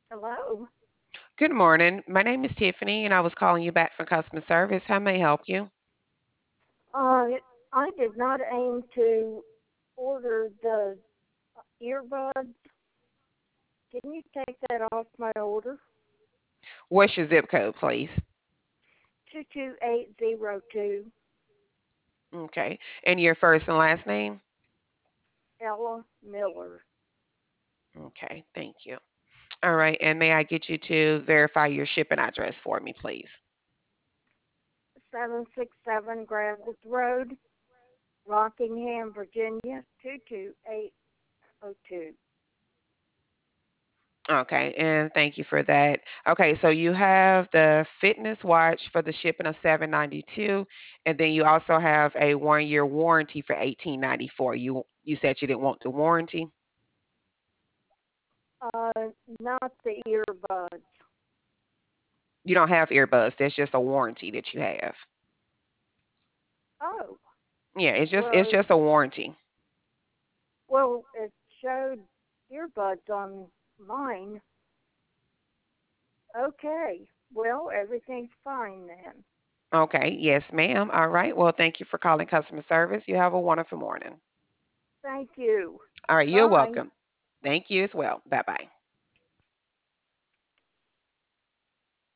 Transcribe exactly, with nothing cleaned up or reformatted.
Hello. Good morning. My name is Tiffany, and I was calling you back from customer service. How may I help you? Uh, I did not aim to order the earbuds. Can you take that off my order? What's your zip code, please? two two eight zero two. Okay. And your first and last name? Ella Miller. Okay. Thank you. All right. And may I get you to verify your shipping address for me, please? seven six seven Gravels Road, Rockingham, Virginia, two two eight zero two. Okay. And thank you for that. Okay. So you have the fitness watch for the shipping of seven ninety-two, and then you also have a one year warranty for eighteen ninety-four. You you said you didn't want the warranty. Uh, not the earbuds. You don't have earbuds. That's just a warranty that you have. Oh, Yeah, it's just it's well, just a warranty. well, it showed earbuds on mine. Okay. Well, everything's fine then. Okay, yes, ma'am. All right. Well, thank you for calling customer service. You have a wonderful morning. Thank you. All right, you're Bye. welcome. Thank you as well. Bye bye.